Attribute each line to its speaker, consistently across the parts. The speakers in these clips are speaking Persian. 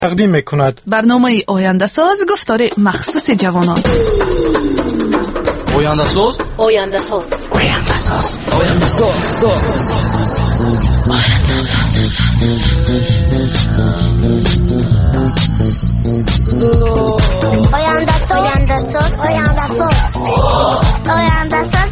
Speaker 1: تقدیم می‌کند.
Speaker 2: برنامه آینده ساز گفتار مخصوص جوانان.
Speaker 3: آینده ساز،
Speaker 4: آینده ساز،
Speaker 3: آینده ساز، آینده ساز،
Speaker 4: آینده ساز، آینده ساز، آینده ساز، آینده ساز.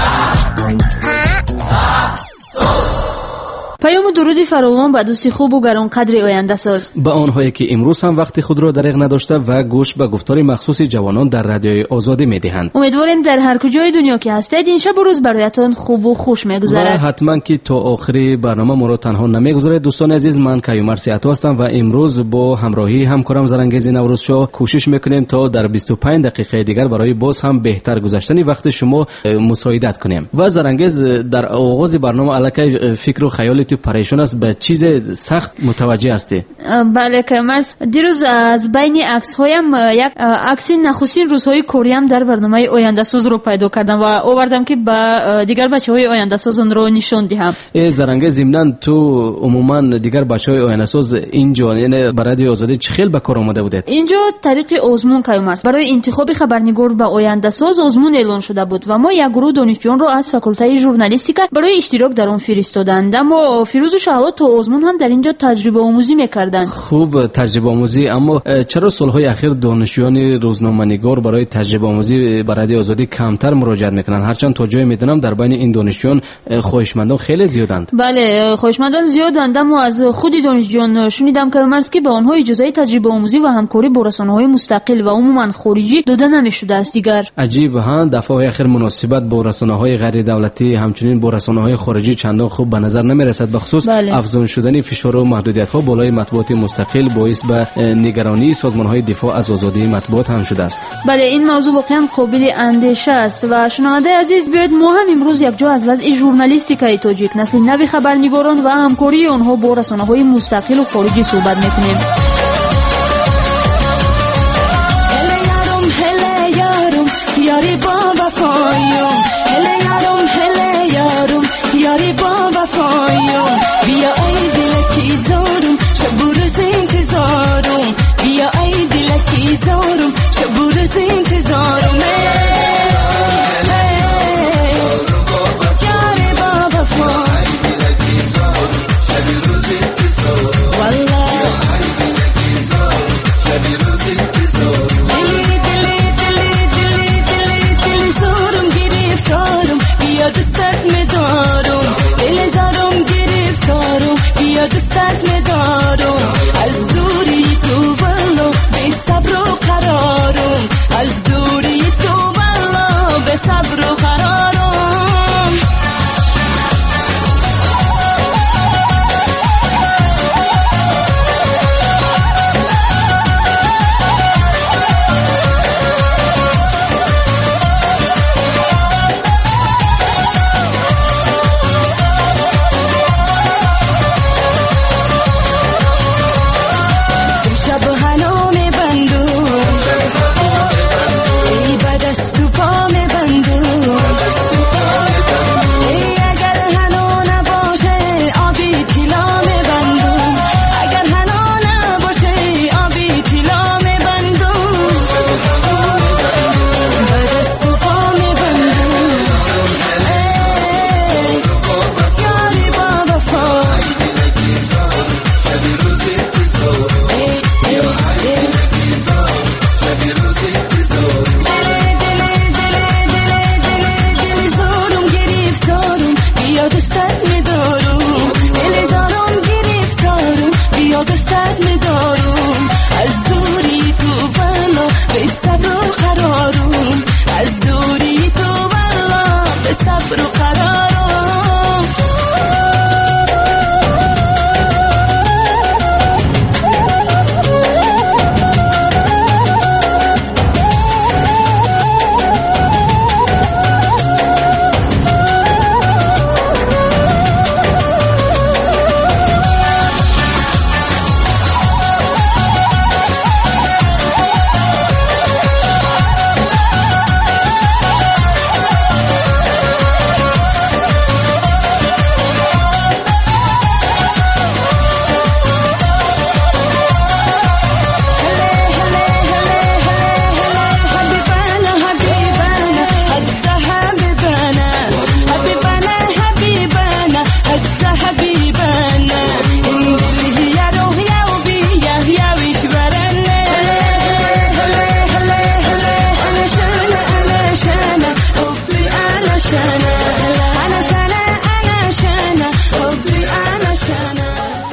Speaker 5: پیام درودی فراوان به دوستی خوب و گران قدر آینده ساز،
Speaker 6: به آنهایی که امروز هم وقت خود را دریغ نداشته و گوش به گفتار مخصوص جوانان در رادیوی آزادی میدهند.
Speaker 5: امیدواریم در هر کجای دنیا که هستید این شب و روز برایتان خوب و خوش میگذرد.
Speaker 6: و حتما که تا آخری برنامه ما را تنها نمیگذارید. دوستان عزیز، من کیومرث سیاتو هستم و امروز با همراهی همکارم زرنگیز نوروزشاه کوشش میکنیم تا در 25 دقیقه دیگر برای باز هم بهتر گذشتن وقت شما مساعدت کنیم. و زرنگیز، در آغاز برنامه الکی فکر و خیال تو پریشان است، به چیز سخت متوجه هستی؟
Speaker 5: بله کیومرث، دیروز از بین عکس هایم یک عکس نخستین روزهای کوریم در برنامه آینده ساز رو پیدا کردم و آوردم که به دیگر بچه‌های آینده ساز اون رو نشون دهم.
Speaker 6: زرنگیز، ضمن تو عموما دیگر بچه‌های آینده ساز اینجا یعنی برای آزادی چه خیلی به کار آمده بودید؟
Speaker 5: اینجا طریق آزمون کیومرث برای انتخاب خبرنگار به آینده ساز آزمون اعلان شده بود و ما یک گروه دانشجویان رو از فاکولته ژورنالیستیکا برای اشتراک در آن فرستادند. اما فیروز و شهلا تو آزمون هم در اینجا تجربه آموزی میکردند.
Speaker 6: خوب تجربه آموزی. اما چرا سالهای اخیر دانشجویان روزنامه‌نگار برای تجربه آموزی برای آزادی کمتر مراجعت میکنن؟ هرچند تا جای میدونم در بین این دانشجویان خواهشمندان خیلی زیادند.
Speaker 5: بله، خواهشمندان زیادند، اما از خود دانشجویان شنیدم که مرسکی به آنها اجازه تجربه آموزی و همکاری با رسانه‌های مستقل و عموما خارجی داده نمیشده است. دیگر
Speaker 6: عجیب ها، دفعه اخیر مناسبت با رسانه‌های غیر دولتی همچنین با رسانه‌های خارجی چندان خوب به نظر نمیرسد. به خصوص افزون شدن فشار و محدودیت‌ها بالای مطبوعات مستقل باعث به نگرانی سازمان‌های دفاع از آزادی مطبوعات هم شده است.
Speaker 5: بله، این موضوع واقعا قابل اندیشه است و شنونده عزیز، بیاید ما هم امروز یک جا از وضع ژورنالیستیکای تاجیک، نسل نو خبرنگاران و همکاری آنها با رسانه‌های مستقل و خارجی صحبت می‌کنیم.
Speaker 7: یاری با وفایم، هله یارم یاری با وفایم، بیا ای دل کی زارم شب و روز انتظارم، بیا ای دل کی زارم شب و روز انتظارم، یاری با وفایم والله دستت می‌دارم، دل زارم گرفتارم، بیا دستت می‌دارم، از دوری تو والله به صبر و قرارم، از دوری تو والله به صبر و قرارم.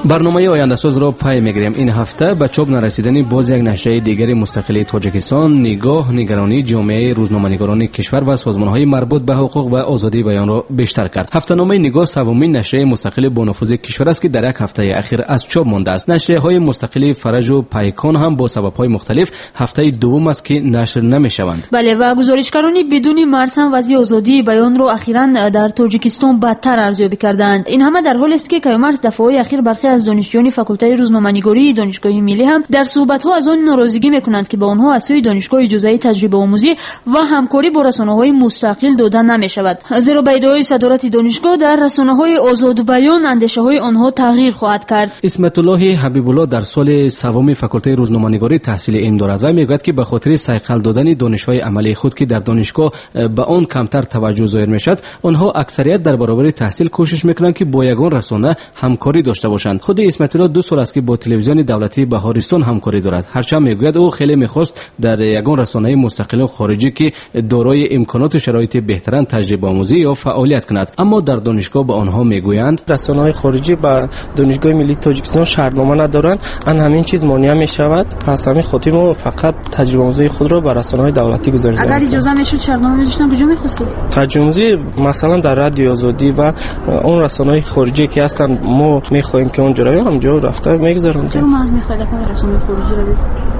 Speaker 6: برنامه آینده‌ساز را پی می‌گیریم. این هفته به چاپ نرسیدن باز یک نشریه دیگری مستقل تاجیکستان نگاه نگرانی جامعه روزنامه‌نگاران کشور و سازمان‌های مربوط به حقوق و آزادی بیان را بیشتر کرد. هفته‌نامه نگاه سومین نشریه مستقل با نفوذ کشور است که در یک هفته اخیر از چاپ مانده است. نشریه‌های مستقل فرج و پیکان هم با سبب‌های مختلف هفته دوم است که نشر نمی‌شوند.
Speaker 5: بله و گزارشگران بدون مرز هم وضع آزادی بیان را اخیراً در تاجیکستان بدتر ارزیابی کردند. این همه در حالی است که کیومرث دفعه‌های اخیر برخی از دانشجویان فاکولته روزنامه‌نگاری دانشگاه ملی هم در صحبت‌ها از آن ناراضگی می‌کنند که به آنها از سوی دانشگاه اجازه تجربه آموزی و همکاری با رسانه‌های مستقل داده نمی‌شود. زیرا با ادعای صدارت دانشگاه در رسانه‌های آزاد بیان اندیشه‌های آنها تغییر خواهد کرد.
Speaker 6: اسمت الله حبیب الله در سال سوم فاکولته روزنامه‌نگاری تحصیل علم دارد و میگوید که به خاطر سیقل دادن دانش‌های عملی خود که در دانشگاه به آن کمتر توجه ظاهر می‌شود، آنها اکثریت در برابر تحصیل کوشش می‌کنند که با یگان رسانه همکاری داشته باشند. خود اسمت الله 2 سال است که با تلویزیون دولتی بهارستان همکاری دارد. هرچند میگوید او خیلی می‌خواست در یگان رسانه مستقل خارجی که دارای امکانات و شرایط بهترین تجربه آموزی یا فعالیت کند، اما در دانشگاه به آنها میگویند
Speaker 1: رسانه‌های خارجی با دانشگاه ملی تاجیکستان شرطنامه ندارند، ان همین چیز مانع می‌شود. پس همین خاطر ما فقط تجربه آموزی خود را به رسانه‌های دولتی گذاشتیم.
Speaker 5: اگر اجازه میشد شرطنامه می‌داشتن کجا می‌خواستید؟
Speaker 1: تجربه آموزی مثلا در رادیو آزادی و اون رسانه‌های خارجی که هستند ما می‌خوایم که اونجا رو همونجا رفته می‌گذارند.
Speaker 5: چرا ما از می‌خواید که رسانه‌های خارجی رو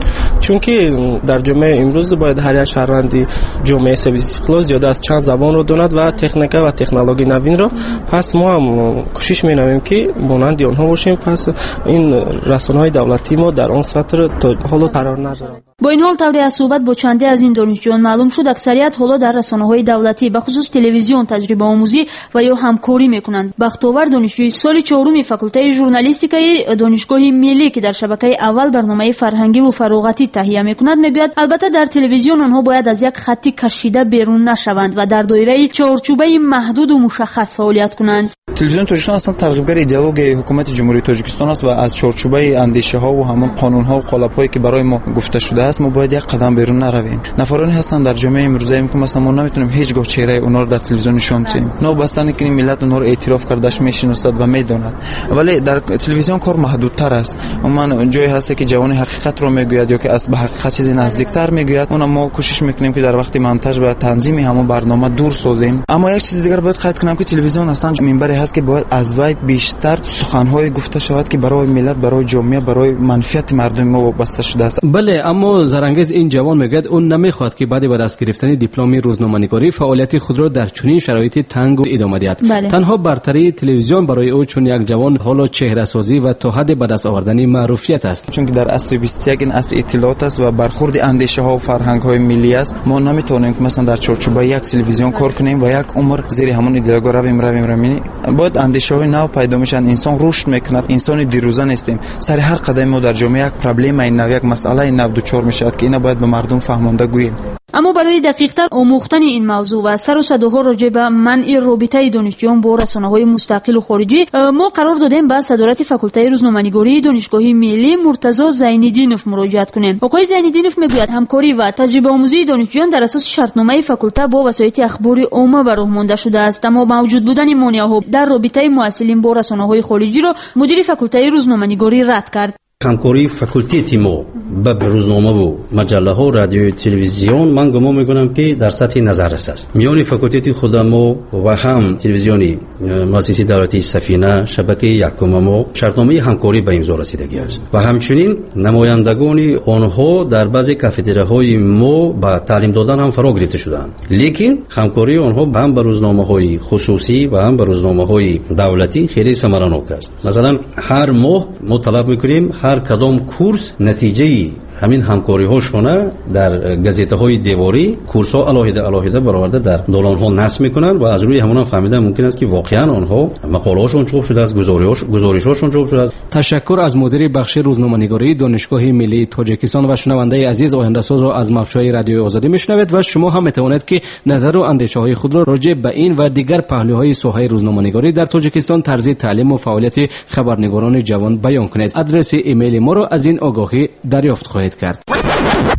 Speaker 1: چون که در جامعه امروز باید هر یک شهروندی جامعه سرویس خلاص زیاده از چند زبان رو داند و تکنیک و تکنولوژی نوین رو. پس ما هم کوشش می‌کنیم که مانند آنها باشیم. پس این رسانه‌های دولتی ما در اون سطح تا حالا قرار ندارند.
Speaker 5: با این حال طوری از صحبت با چندی از این دانشجویان معلوم شد اکثریت حالا در رسانه‌های دولتی به خصوص تلویزیون تجربه آموزی و یا همکاری می‌کنند. بختیار دانشجوی سال 4 فاکولته ژورنالیستیکای دانشگاه ملی که در شبکه اول برنامه فرهنگی و فراغتی تهیه می‌کند میگوید البته در تلویزیون آنها باید از یک خطی کشیده بیرون نشوند و در دایره چارچوبه محدود و مشخص فعالیت کنند.
Speaker 8: تلویزیون تاجیکستان اصلا ترغیبگر ایدئولوژی حکومت جمهوری تاجیکستان است و از چارچوبه اندیشه‌ها و همون قانون‌ها و قالب‌هایی که برای ما گفته شده است ما باید یک قدم بیرون نرویم. نفرانی هستند در جامعه امروزی که مثلا ما نمیتونیم هیچگاه چهره اونها رو در تلویزیون نشون بدیم. نه بستن که ملت اونها رو اعتراف کردهش میشناسد و میداند، ولی در تلویزیون کار محدودتر است. من جایی هست که جوان حقیقت رو میگوید یا که از به حقیقت چیزی نزدیکتر میگوید، اون ما کوشش میکنیم که در وقتی مونتاژ و تنظیم همون برنامه دور سازیم. اما یک چیز دیگر باید قید کنم که تلویزیون اصلا منبری هست که باید از وی بیشتر سخن‌های گفته شود که برای ملت، برای جامعه، برای منفعت مردم ما وابسته شده است.
Speaker 6: بله، اما زرانگیز این جوان میگه اون نمیخواد که بعد از گرفتن دیپلم روزنامه‌نگاری فعالیت خود را در چنین شرایط تنگ ادامه دهد.
Speaker 5: بله.
Speaker 6: تنها برتری تلویزیون برای او چون یک جوان حالا چهره سازی و تا حد به دست آوردن معروفیت است.
Speaker 8: چون که در عصر 21 این عصر اطلاعات است و برخورد اندیشه ها و فرهنگ های ملی است، ما نمیتونیم که مثلا در چارچوب یک تلویزیون کار کنیم و یک عمر زیر همون ایدئولوژی رویم. باید اندیشه های نو پیدا میشن، انسان رشد میکنه، انسان دیروزه نیستیم. سر هر قدم ما در جامعه یک پرابلم این نو، یک مسئله نو دچار میشد که اینا باید به مردم فهمانده گوییم.
Speaker 5: اما برای دقیق‌تر آموختن این موضوع و سر و صداها راجع به منع رابطه دانشجویان با رسانه‌های مستقل و خارجی ما قرار دادیم به صدارت فاکولته روزنامه‌نگاری دانشگاه ملی مرتضی زین‌الدینوف مراجعت کنیم. آقای زین‌الدینوف میگوید همکاری و تجربه آموزی دانشجویان در اساس شرطنامه فاکولته با وسایل اخباری عامه به راه مانده شده است، اما موجود بودن مانع‌ها در رابطه معسلین با رسانه‌های خارجی را مدیر فاکولته روزنامه‌نگاری رد کرد.
Speaker 9: همکاری فاکولتی ما با روزنامه و مجله ها، رادیو، تلویزیون من گمان میکنم که در سطح نظررس است. میان فاکولتی خود ما و هم تلویزیونی مؤسسه دولتی سفینه شبکه یکم ما شرطنامه همکاری به امضا رسیدگی است و همچنین نمایندگان آنها در بعضی کافتریاهای ما با تعلیم دادن هم فرا گرفته شدند، لیکن همکاری آنها هم با روزنامه‌های خصوصی و هم با روزنامه‌های دولتی خیلی ثمراناک است. مثلا هر ماه ما طلب میکنیم هر کدام کورس نتیجه همین همکاری هاشونه در گزیته های دیواری کورس ها علاوه برآورده در دالان ها نصب میکنن و از روی همون هم فهمیدن ممکن است که واقعا آنها مقاله هاشون چاپ شده است، گزارش هاشون چاپ شده است.
Speaker 6: تشکر از مدیر بخش روزنامه‌نگاری دانشگاه ملی تاجیکستان و شنونده عزیز آینده ساز را از مقطع رادیو آزادی میشنوید و شما هم میتوانید که نظر و اندیشه های خود را راجع به این و دیگر پهلوهای ساحه روزنامه‌نگاری در تاجیکستان طرز تعلیم و فعالیت خبرنگاران جوان بیان کنید. آدرس ایمیل ما را از این آگاهی دریافت خواهید کرد.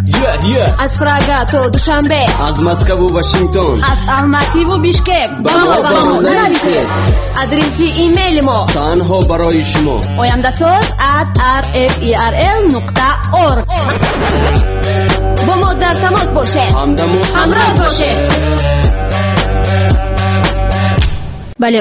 Speaker 10: از پراگا تا دوشنبه،
Speaker 3: از مسکو و واشنگتن،
Speaker 5: از الماتی و بیشکک
Speaker 10: با ما نرسید. آدرسی ایمیل ما
Speaker 3: تنها برای شما
Speaker 5: oyandasooz@rferl.org.
Speaker 10: با ما در تماس باشه، همراه باشه.
Speaker 5: بله،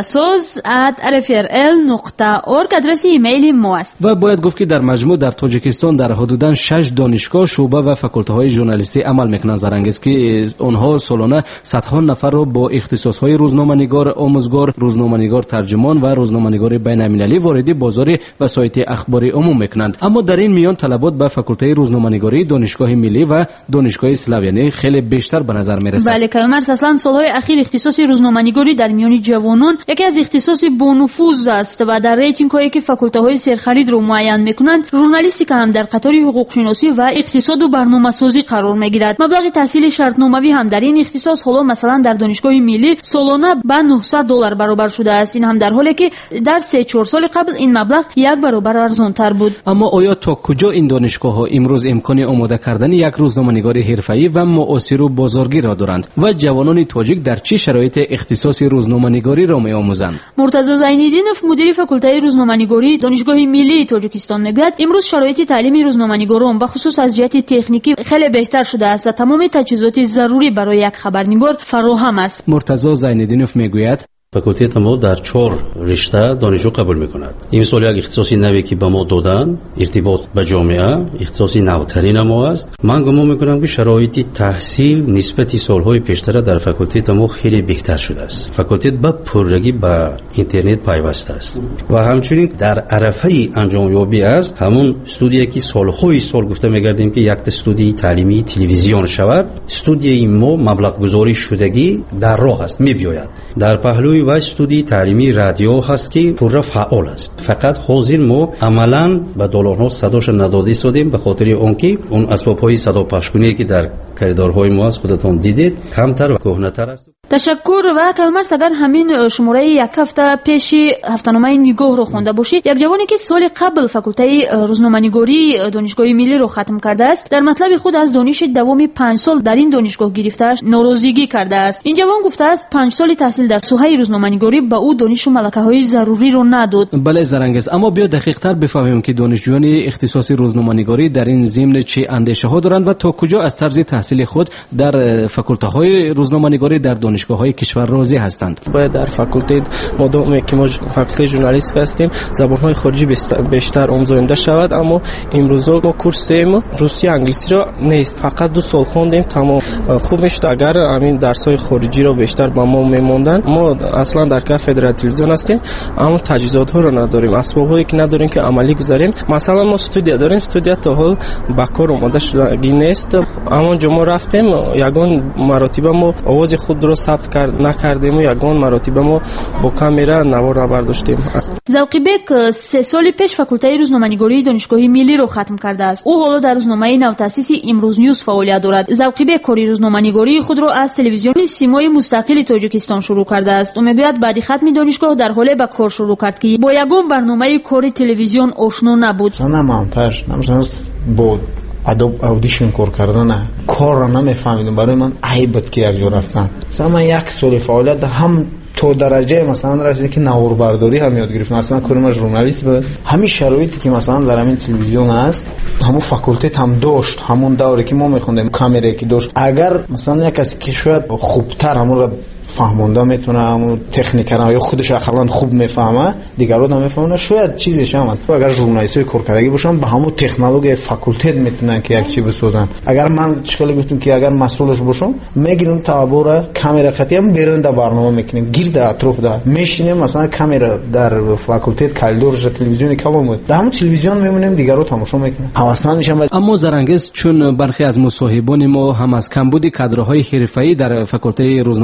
Speaker 5: oyandasooz@rferl.org آدرس ایمیل ما است.
Speaker 6: و باید گفت که در مجموع در تاجیکستان در حدوداً 6 دانشگاه، شعبه و فاکولته‌های ژورنالیستی عمل میکنند. زرنگیز که اونها سالانه صدها نفر را با اختصاص‌های روزنامه‌نگار آموزگار، روزنامه‌نگار ترجمان و روزنامه‌نگار بین‌المللی وارد بازار وسایط اخباری عموم میکنند. اما در این میان طلبات به فاکولته روزنامه‌نگاری دانشگاه ملی و دانشگاه اسلاو یعنی خیلی بیشتر به نظر میرسد.
Speaker 5: بله، کامر اصلا سالهای اخیر اختصاص روزنامه‌نگاری در میان جوانان یکی از اختصاصی با نفوذ است و در ریتینگ هایی که فاکولته‌های سرخرید رو معین میکنند، ژورنالیستیکا هم در قطار حقوق شناسی و اقتصاد و برنامه‌سازی قرار میگیرد. مبلغ تحصیل شرطنامه‌ای هم در این اختصاص حالا مثلا در دانشگاه ملی سالانه به $900 برابر شده است. این هم در حالی که در 3-4 سال قبل این مبلغ 1 برابر ارزان‌تر بود.
Speaker 6: اما آیا تا کجا این دانشگاه‌ها امروز امکان آماده کردن یک روزنامه‌نگار حرفه‌ای و معاصر و بازارگیر را دارند و جوانان تاجیک در چه شرایط اختصاص روزنامه‌نگاری را می‌آموزند؟
Speaker 5: مرتضی زین‌الدینوف مدیر فاکولته روزنامه‌نگاری دانشگاه ملی تاجیکستان میگوید امروز شرایط تعلیمی روزنامه‌نگاران به خصوص از جهت تکنیکی خیلی بهتر شده است و تمام تجهیزات ضروری برای یک خبرنگار فراهم است.
Speaker 6: مرتضی زین‌الدینوف میگوید
Speaker 9: فاکولته ما در 4 رشته دانشجو قبول میکند. این سال یک اختصاصی نوی که به ما دادن، ارتباط به جامعه، اختصاصی نوترین ما است. من گمان میکنم که شرایط تحصیل نسبت سالهای پیشتر در فاکولته ما خیلی بهتر شده است. فاکولته به پررگی به اینترنت پیوسته است و همچنین در عرفه انجام یابی است. همون استودیویی که سالهای سال گفته میگردیم که یک استودیوی تعلیمی تلویزیون شود، استودیوی ما مبلغ گذاری شدگی در راه است، میبیاید. در پهلوی و استودیوی تعلیمی رادیو هست که پورا فعال است. فقط حاضر ما عملاً به دلارها صداش نداده شدیم به خاطر اونکه اون اسباب‌های صدا پخش‌کنی که در کریدورهای ما از خودتون دیدید کمتر و کهنه‌تر است.
Speaker 5: تشکر. و کامرس اگر همین شماره یک هفته پیش هفته‌نامه نگاه رو خونده باشید، یک جوانی که سال قبل فاکولته روزنامه‌نگاری دانشگاه ملی رو ختم کرده است، در مطلب خود از دانش دوام 5 سال در این دانشگاه گرفته‌اش ناراضگی کرده است. این جوان گفته است 5 سال تحصیل در سوحه روزنامه‌نگاری به او دانش و ملکه‌های ضروری رو نداد.
Speaker 6: بله زرنگز، اما بیا دقیق‌تر بفهمیم که دانشجویان اختصاص روزنامه‌نگاری در این ضمن چه اندیشه‌ها دارند و تا کجا از طرز تحصیل خود در فاکولته‌های روزنامه‌نگاری در دانشگاه‌های کشور راضی هستند.
Speaker 1: باید در فاکولته مادام که ما فاکولته ژورنالیستیک هستیم زبان‌های خارجی بیشتر آموزنده شود، اما امروزا ما کورس روسی انگلیسی را نیست، فقط 2 سال خوندیم تمام. خوب میشد اگر همین درس‌های خارجی را بیشتر با ما می‌موندن. ما اصلا در کاف فدرال تلویزیون هستیم اما تجهیزات را نداریم، اسبابی که نداریم که عملی گذاریم. مثلا ما استودیو داریم، استودیو تا حال با کار اومده شده نیست، اما ما رفتیم یگان مراتب ما آواز خود رو ثبت نکردیم و یگان مراتب ما با کامera نوار برداشتیم.
Speaker 5: ذوقی بک 3 سال پیش فاکولته روزنامه‌نگاری دانشگاه ملی رو ختم کرده است. او حالا در روزنامه نوتأسیسی امروز نیوز فعالیت دارد. ذوقی بک کاری روزنامه‌نگاری خود را از تلویزیون سیمای مستقل تاجیکستان شروع کرده است. او میگوید بعد ختم دانشگاه در حال به کار شروع کرد که با یگان برنامه کاری تلویزیون آشنا نبود.
Speaker 11: مثلا بود ادوب اودیشن کار کردن کار را نمیفهمیدم، برای من عیب بود که یک جا رفتم. مثلا من 1 سال فعالیت هم تو درجه مثلا رسید که نواربرداری هم یاد گرفتم، اصلا کارم ژورنالیست بود. همین شرایطی که مثلا در همین تلویزیون هست همون فاکولته هم داشت، همون دوره که ما میخوندیم کامرایی که داشت. اگر مثلا یک کسی که شاید خوبتر همون را فهمونده میتونه، همون تکنیکرها یا خودش اخلاقا خوب میفهمه دیگران هم میفهمن، شاید چیزیش هم اگر ژورنالیستی کارکردگی باشن به همون تکنولوژی فاکولته میتونن که یک چی بسازن. اگر من چخیلی گفتم که اگر مسئولش باشم میگیرم تابور کامera قطعی هم برنده برنامه میکنیم گرد اطراف ده میشینیم، مثلا کامera در فاکولته کالدورج تلویزیونی کامون بود در همون تلویزیون میمونیم دیگران تماشا میکنن حواسمند میشن.
Speaker 6: اما زرنگز چون برخی از مصاحبان ما هم از کمبود کادرهای حرفه‌ای در فاکولته روزنامه‌نگاری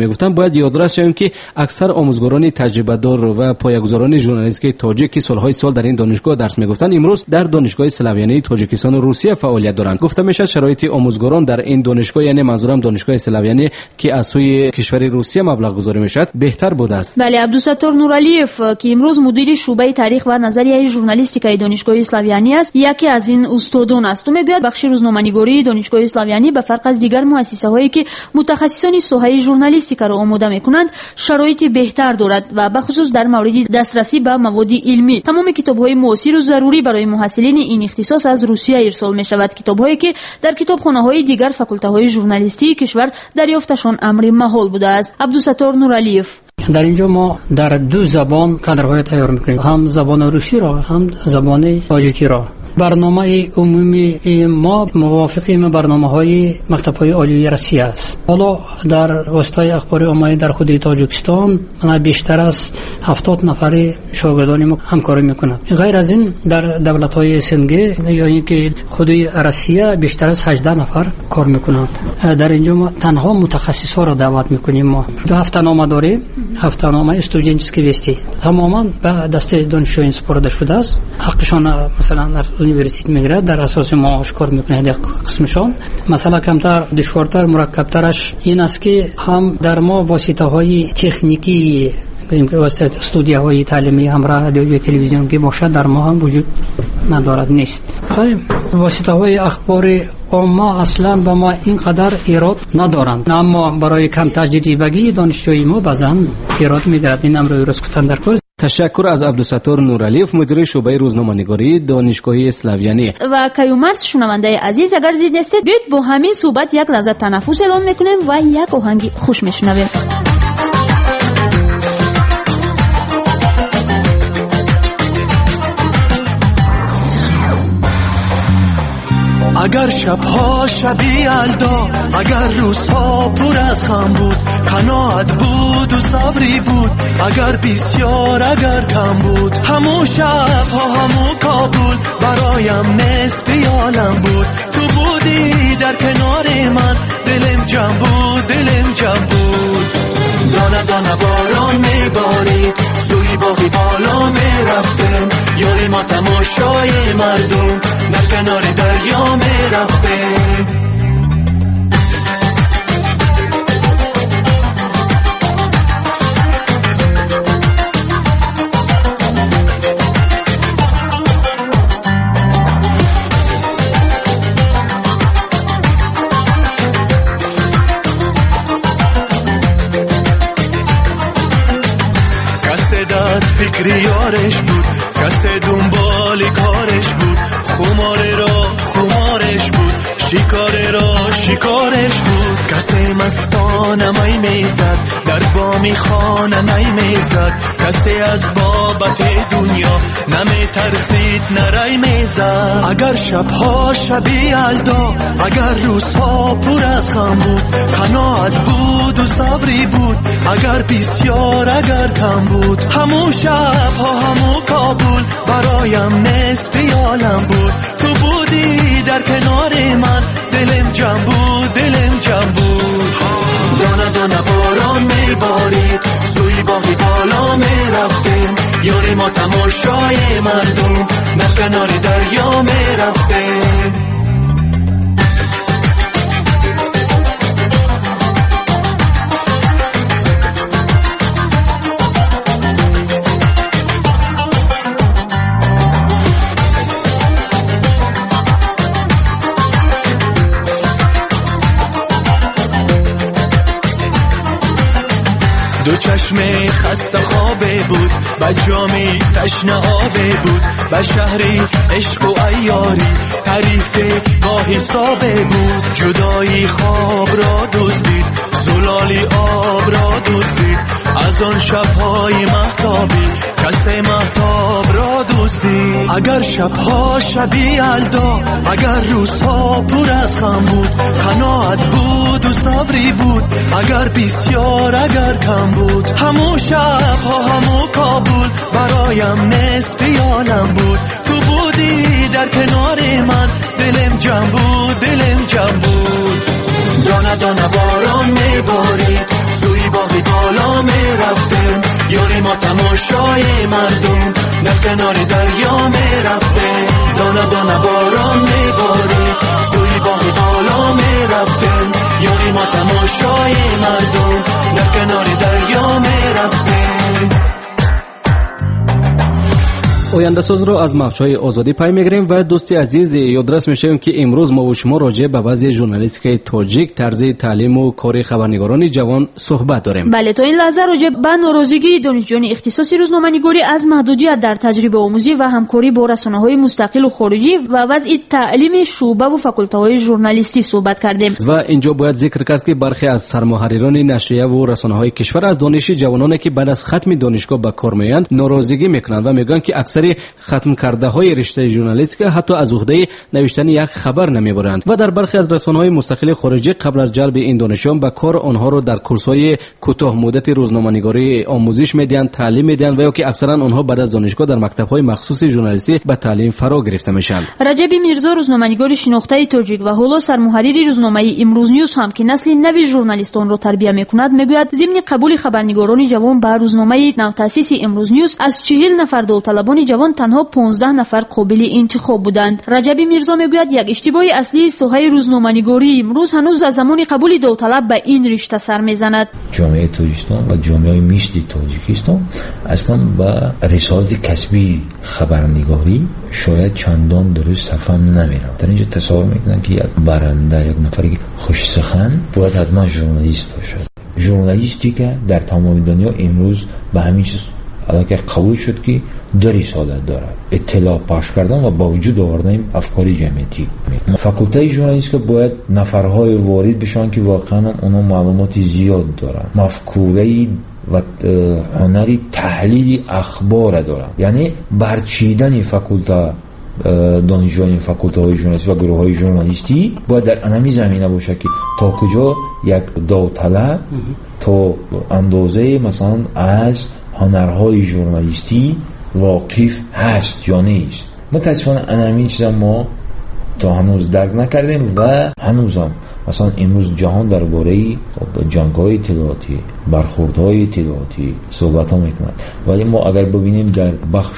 Speaker 6: میگفتند، باید یادداشت شویم که اکثر آموزگاران تجربه دار و پایه‌گذاران ژورنالیستیک تاجیک که سالهای سال در این دانشگاه درس میگفتند امروز در دانشگاه اسلاویانی تاجیکستان و روسیه فعالیت دارند. گفته میشه شرایط آموزگاران در این دانشگاه، یعنی منظورم دانشگاه اسلاویانی که از سوی کشور روسیه مبلغ گذاری میشد، بهتر بوده است.
Speaker 5: بله، عبدالستار نورالیف که امروز مدیر شعبه تاریخ و نظریه ژورنالیستیکای دانشگاه اسلاویانی است، یکی از این استادان است. او میگوید بخش روزنامه‌نگاری دانشگاه اسلاویانی به فرق از دیگر مؤسسه‌هایی که متخصصان ساحه ژورنالیستیک را آماده می‌کنند، شرایط بهتر دارد و به خصوص در مورد دسترسی به مواد علمی. تمام کتاب‌های معاصر و ضروری برای محصلین این اختصاص از روسیه ارسال می‌شود، کتاب‌هایی که در کتابخانه‌های دیگر فاکولته‌های ژورنالیستی کشور دریافتشان امر محال بوده است. عبدالستار نورالیف:
Speaker 12: در اینجا ما در دو زبان کادرهای تیار میکنیم، هم زبان روسی را هم زبان تاجیکی را. برنامه عمومی ما موافقیم برنامه‌های مکتب‌های عالی روسیه است. حالا در واسطه اخبار عمومی در خود تاجیکستان ما بیشتر از 70 نفر شاگردان ما همکاری میکنند. غیر از این در دولت‌های سنگی یعنی که خود روسیه بیشتر از 18 نفر کار میکنند. در اینجا ما تنها متخصصا را دعوت میکنیم. ما دو هفته‌نامه داریم، هفته‌نامه استودنتسکی وستی تماما به دست دانشجویان سپرده شده است. حقشان مثلا در یونیورسیت میگیره، در اساس معاش کار میکنه. در قسمشان مثلا کمتر دشوارتر مرکبترش این است که هم در ما واسطه های تکنیکی که واسطه استودیوهای تعلیمی همراه رادیو و تلویزیون که باشد در ما هم وجود ندارد، نیست. واسطه های اخبار عامه اصلا با ما اینقدر ایراد ندارند، اما برای کم تجربگی دانشجوی ما بعضن ایراد میگیرد. این امر روز کتن در کار.
Speaker 6: تشکر از عبدالستار نورالیف، مدیر شعبه روزنامه‌نگاری دانشگاه اسلاویانی.
Speaker 5: و کیومرس شنونده عزیز، اگر زیاد هستید بیاید با همین صحبت یک لحظه تنفس اعلان میکنیم و یک آهنگ خوش میشنویم.
Speaker 13: اگر شبها شبی الدا، اگر روزها پر از غم بود، قناعت بود و صبری بود، اگر بسیار اگر کم بود، همو شبها همو کابل برایم نصف عالم بود. تو بودی در کنار من، دلم جمع بود، دلم جمع بود. دانه دانه باران میبارید، سوی باغی بالا میرفتم، یاری ما تماشای مردم در کنار دریا میرفتم. فکری یارش بود، کس دنبال کارش بود، خماره را خمارش بود، شکاره را شکارش بود. کسی مستانه می میزد، در بامی خانه می میزد، کسی از بابت دنیا نمی ترسید نرای میزد. اگر شبها شبی الدا، اگر روزها پر از غم بود، قناعت بود و صبری بود، اگر بسیار اگر کم بود، همو شبها همو کابل برایم نصف عالم بود. تو بودی در کنار من، دلم جمع بود، دلم جمع بود. دانه دانه باران میبارید، سوی باغی بالا میرفتیم، یاری ما تماشای مردم در کنار دریا میرفتیم. دو چشم خسته خوابه بود، با جامی تشنه آبه بود، با شهری عشق و عیاری تعریف با حسابه بود. جدایی خواب را دزدید، زلالی آب را دزدید، از آن شبهای مهتابی کسی مهتاب را دزدید. اگر شبها شبی الدا، اگر روزها پر از غم بود، قناعت بود و صبری بود، اگر بسیار اگر کم بود، همو شبها همو کابل برایم نصف عالم بود. تو بودی در کنار من، دلم جمع بود، دلم جمع بود. دانه دانه باران میبارید، سوی باغ تماشای مردم در کنار دریا میرفته، دانه دانه باران میباره، سوی باغ بالا میرفته، یاری ما تماشای مردم در کنار دریا میرفته.
Speaker 6: آینده ساز رو از موج‌های آزادی پی میگیریم و دوستی عزیز یادرس میشیم که امروز ما و شما راجع به وضع ژورنالیستیک تاجیک، طرز تعلیم و کار خبرنگاران جوان صحبت داریم.
Speaker 5: بله، تا این لحظه راجع به ناراضگی دانشجویان اختصاصی روزنامه‌نگاری از محدودیت در تجربه آموزی و همکاری با رسانه‌های مستقل و خارجی و وضع تعلیم شعبه و فاکولته‌های ژورنالیستی صحبت کردیم.
Speaker 6: و اینجا باید ذکر کرد که برخی از سرمحرران نشریه و رسانه‌های کشور از دانش جوانانی که بعد از ختم دانشگاه به کار میآیند ناراضگی میکنند و میگن که اکثر ختم کرده های رشته ژورنالیستیک حتی از عهده نوشتن یک خبر نمیبرند و در برخی از رسانه‌های مستقل خارجی قبل از جلب این دانشجویان به کار آنها را در کورس‌های کوتاه مدت روزنامه‌نگاری آموزش میدهند، تعلیم میدهند و یا که اکثرا آنها بعد از دانشگاه در مکتب‌های مخصوص ژورنالیستی به تعلیم فرا گرفته میشند.
Speaker 5: رجب میرزا روزنامه‌نگار شناخته تاجیک و حالا سرمحرر روزنامه امروز نیوز هم که نسل نوی ژورنالیستان را تربیت میکند میگوید ضمن قبول خبرنگاران جوان به روزنامه نوتأسیس امروز نیوز از 40 نفر داوطلبان جوان تنها 15 نفر قابل انتخاب بودند. رجب میرزا میگوید یک اشتباه اصلی ساحه روزنامه‌نگاری امروز هنوز از زمان قبول داوطلب به این رشته سر میزند.
Speaker 14: جامعه تاجیکستان و جامعه میشت تاجیکستان اصلا با رسالت کسبی خبرنگاری شاید چندان درست سفهم نمیره. در اینجا تصور میکنن که یک برنده، یک نفری خوش سخن باید حتما ژورنالیست باشد. ژورنالیستی که در تمام دنیا امروز به همین چیز البته قبول شد که دو رسالت دارد: اطلاع پخش کردن و با وجود آوردن افکار جمعیتی. فاکولته ژورنالیستیک باید نفرهای وارد بشن که واقعا اونا معلومات زیاد دارن، مفکوره و هنری تحلیل اخبار دارن. یعنی برچیدن فاکولته دانشجویان فاکولته های ژورنالیستی و گروه های ژورنالیستی باید در انمی زمینه باشه که تا کجا یک داوطلب تا اندازه مثلا از هنرهای ژورنالیستی واقف هست یا نیست. متاسفانه انمی چیزا ما تا هنوز درک نکردیم و هنوزم مثلا امروز جهان درباره جنگ‌های اطلاعاتی، برخوردهای اطلاعاتی صحبت ها میکنند، ولی ما اگر ببینیم در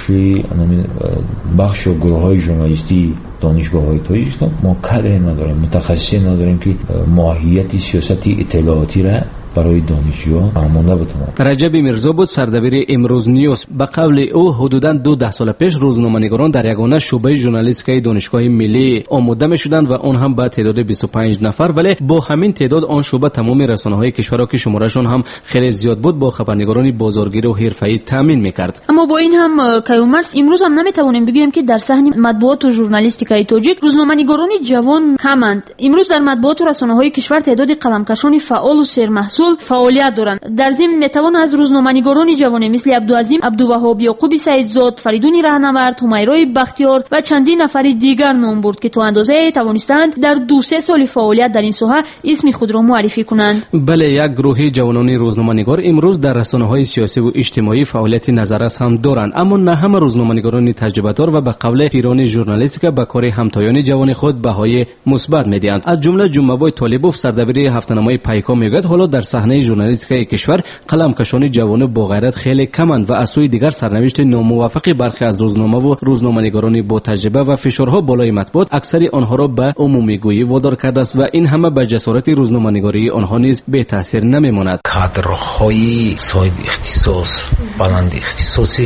Speaker 14: بخش و گروه‌های ژورنالیستی دانشگاه‌های تاجیکستان ما کادری نداریم، متخصصی نداریم که ماهیت سیاست اطلاعاتی را برای دانشجویان آماده بتونن.
Speaker 6: رجب میرزا بود سردبیر امروز نیوز. به قول او حدوداً 2 سال پیش روزنامه‌نگاران در یگانه شعبه ژورنالیستیک دانشگاه ملی آماده می‌شدند و اون هم با تعداد 25 نفر، ولی با همین تعداد آن شعبه تمام رسانه‌های کشور را که شمارهشون هم خیلی زیاد بود با خبرنگاران بازارگیر و حرفه‌ای تامین می‌کرد.
Speaker 5: اما با این هم کیومرث امروز هم نمی‌توانیم بگوییم که در صحنه مطبوعات و ژورنالیستیک تاجیک روزنامه‌نگاران جوان کمند. امروز در مطبوعات و رسانه‌های کشور تعداد قلمکشان فعال و سرمحصول فعالیت دارند. در ضمن میتوان از روزنامه‌نگاران جوان مثل عبدالعظیم عبدالوهاب، یعقوب سعیدزاد، فریدون راهنورد، همیرای بختیار و چندین نفر دیگر نام برد که تا اندازه توانستند در 2-3 سال فعالیت در این ساحه اسم خود را معرفی کنند.
Speaker 6: بله، یک گروه جوانان روزنامه‌نگار امروز در رسانه‌های سیاسی و اجتماعی فعالیت نظررس هم دارند، اما نه همه روزنامه‌نگاران تجربه‌دار و به قول پیران ژورنالیستیک به کار همتایان جوان خود بهای مثبت می‌دهند. از جمله جنبه‌های طالبوف سردبیر هفته‌نامه پیکا میگوید حالا در صحنه ژورنالیستیک کشور قلمکشان جوان با غیرت خیلی کمند و از سوی دیگر سرنوشت ناموفق برخی از روزنامه و روزنامه‌نگاران با تجربه و فشارها بالای مطبوعات اکثر آنها را به عمومی‌گویی وادار کرده است و این همه به جسارت روزنامه‌نگاری آنها نیز به تاثیر نمی‌ماند.
Speaker 14: کادرهای صاحب اختصاص، بلند اختصاصی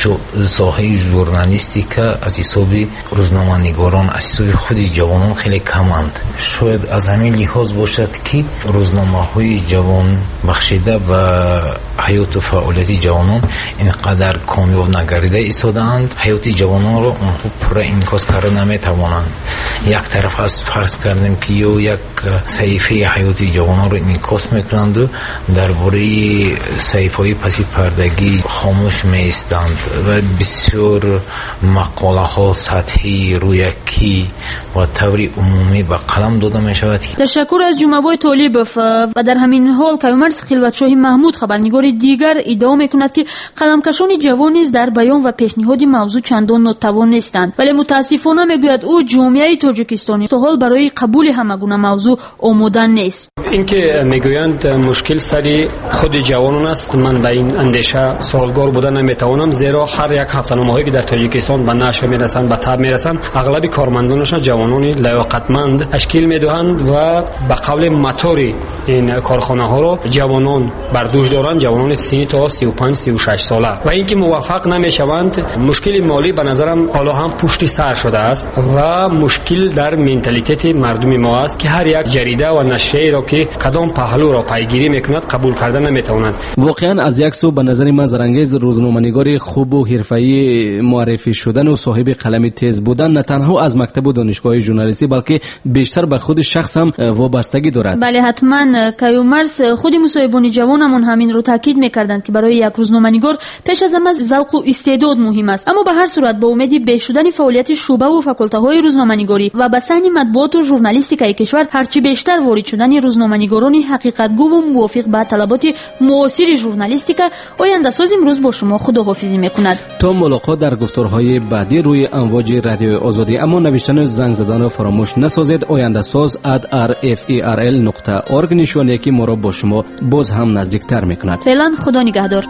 Speaker 14: ساحه ژورنالیستیک از حساب روزنامه‌نگاران، از حساب خود جوانان خیلی کمند. شاید از همین لحاظ باشد که روزنامه‌های جوان بخشیده و حیات و فعالیت جوانان اینقدر کامیاب نگردیده ایستادند، حیات جوانان رو اونها پورا انعکاس کردن نمیتوانند. یک طرف از فرض کردیم که یک صحیفه حیات جوانان رو انعکاس میکنند و درباره صحیفه‌های پس پردگی خاموش میستند و بسیار مقاله ها سطحی، رویکی و طوری عمومی به قلم داده می شود.
Speaker 5: تشکر از جمعه‌بای طالبوف. و در همین حال کیومرث خلوتشاه محمود خبرنگار دیگر ادعا میکند که قلمکشان جوان نیز در بیان و پیشنهاد موضوع چندان ناتوان نیستند، ولی متاسفانه میگوید او جامعه تاجیکستانی تا حال برای قبول همگونه موضوع آماده نیست.
Speaker 15: اینکه میگویند مشکل سری خود جوانان است، من به این اندیشه سازگار بودن نمیتوانم، زیرا هر یک هفته‌نامه‌ای که در تاجیکستان به نشر میرسند، به تاب میرسند، اغلب کارمندانش جوانان لیاقتمند تشکیل میدهند و به قول موتور این کارخانه ها رو جوانان بر دوش دارند، جوانان 30 تا 35 36 ساله، و اینکه موفق نمیشوند. مشکل مالی به نظرم حالا هم پشت سر شده است و مشکل در منتالیته مردم ما است که هر یک جریده و نشریه را که کدام پهلو را پیگیری میکند قبول کردن نمیتوانند.
Speaker 6: واقعا از یک سو به نظر من زرنگیز روزنامه‌نگاری خوب و حرفه‌ای معرفی شدن و صاحب قلم تیز بودن نه تنها از مکتب و دانشگاه ژورنالیستی بلکه بیشتر به خود شخص هم وابستگی دارد.
Speaker 5: بله حتما. کیومرث خود مصاحبان جوانمون همین رو تاکید میکردند که برای یک روزنامه‌نگار پیش از همه ذوق و استعداد مهم است، اما به هر صورت با امید بهشدن فعالیت شعبه و فاکولته‌های روزنامه‌نگاری و به صحن مطبوعات و ژورنالیستیکای کشور هرچی بیشتر وارد شدن روزنامه‌نگاران حقیقت‌گو و موافق به طلبات معاصر ژورنالیستیکا، آینده‌ساز امروز با شما خداحافظی میکند.
Speaker 6: تا ملاقات در گفتارهای بعدی روی امواج رادیو آزادی. اما نوشتن و زنگ زدن را فراموش نسازید. ayandasaz@rferl.org نشانه که ما را با شما باز هم نزدیکتر میکند.
Speaker 5: فعلا خدا نگهدار.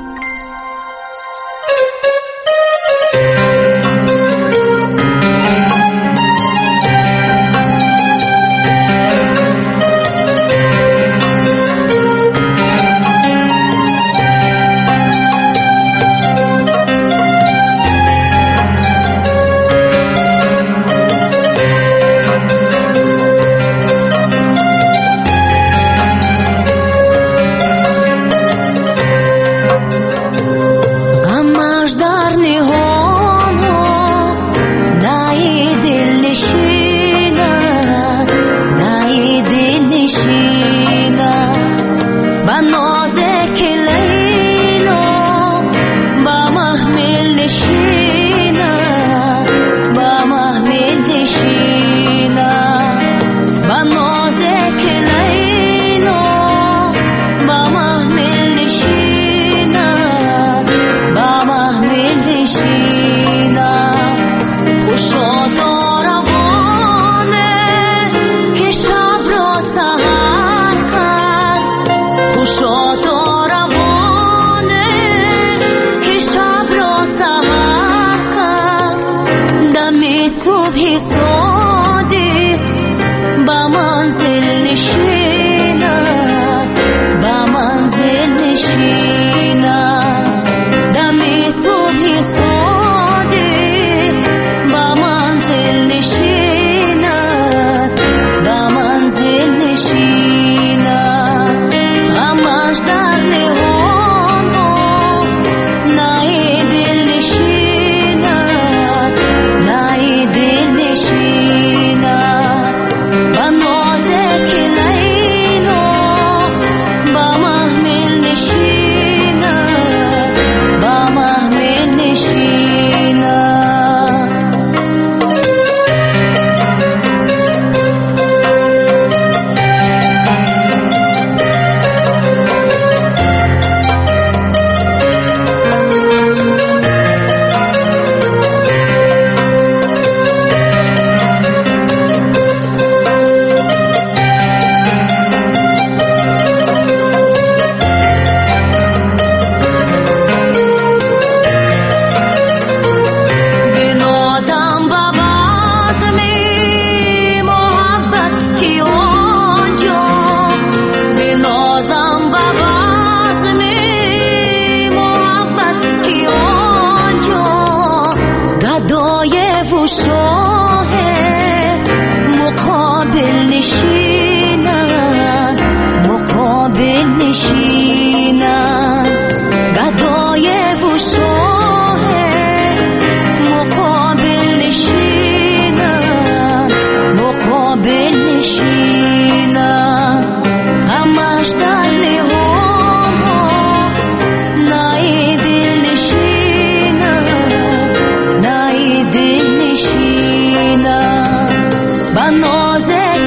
Speaker 7: نازه